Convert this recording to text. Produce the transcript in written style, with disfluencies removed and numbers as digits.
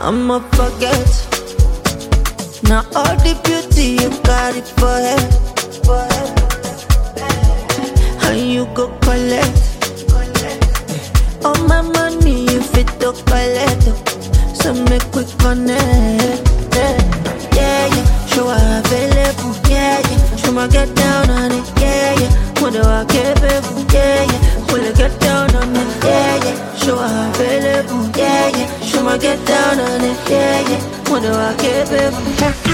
I'ma forget. Now all the beauty you got it for head. And you go collect. All my money you fit to collect. So make we connect. Yeah, yeah. Show her available. Yeah, yeah. Show my get down on it. Yeah, yeah. What do I get, baby? Yeah, yeah. Will I get down on it? Yeah, yeah. Show her available. Yeah, yeah. Show my get down on it. Yeah, yeah. What do I get, baby?